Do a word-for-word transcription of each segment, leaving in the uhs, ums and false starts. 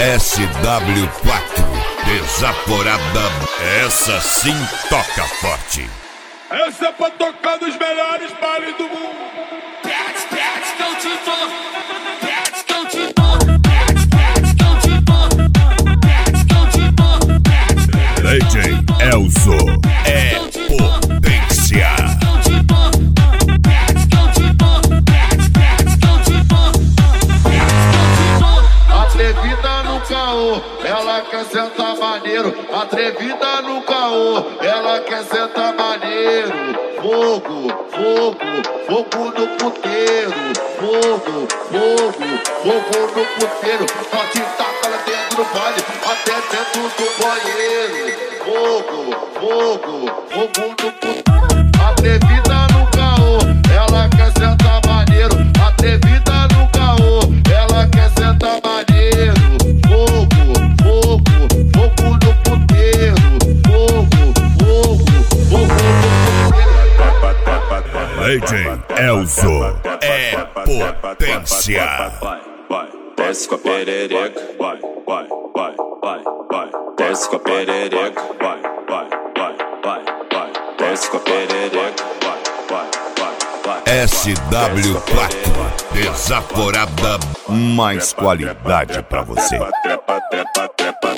S W quatro, desaforada, essa sim toca forte. Essa é pra tocar nos melhores bailes do mundo. Pets, pets, não te dou. Pets, não te dou. Pets, pets, não te dou. Pets, não te dou. D J Elzo é potência. Não te dou. Pets, não te dou. Pets, pets, não te dou. Pets, não te dou. Atrevida no caô, ela quer sentar maneiro. Atrevida no caô, ela quer sentar maneiro. Fogo, fogo, fogo no puteiro. Fogo, fogo, fogo no puteiro. Nós te taca lá dentro do baile, até dentro do banheiro. Fogo, fogo, fogo no puteiro. Atrevida no caô, ela quer sentar maneiro. Atrevida no caô, ela quer sentar maneiro. Fogo, fogo, fogo no puteiro. Fogo, fogo, fogo no puteiro. D J Elzo é potência. Vai, vai, desce com a perereca. Vai, vai, vai, vai, vai. Desce com a perereca. Vai, vai, vai, vai, vai. Desce com a perereca. Vai, vai, vai, vai. S W quatro, desaforada, mais qualidade pra você. Trepa, trepa, trepa, trepa.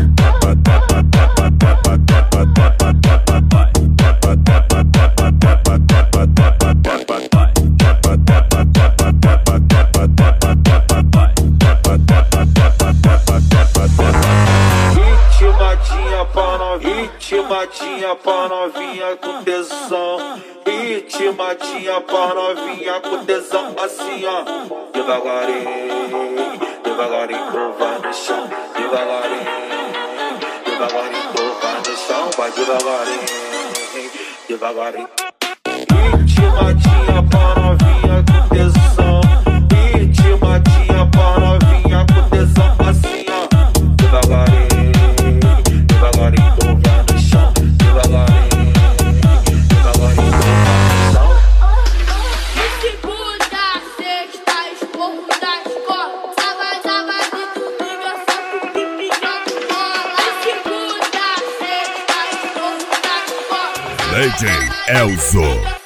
Ritmadinha pra novinha, ritmadinha pra novinha com tesão. Ritmadinha pra novinha com tesão, assim ó. Devagarinho, devagarinho, curva no chão. Devagarinho, devagarinho, curva no chão. Vai devagarinho, devagarinho. Ritmadinha pra novinha com tesão. Ritmadinha pra novinha com tesão, assim ó. Devagarinho, devagarinho, curva no chão. Devagarinho, devagarinho, curva no chão. Segunda, sexta, esporro da escola. Sábado, sábado e domingo é só pro pipica do bola. Segunda, sexta, esporro da escola. D J Elzo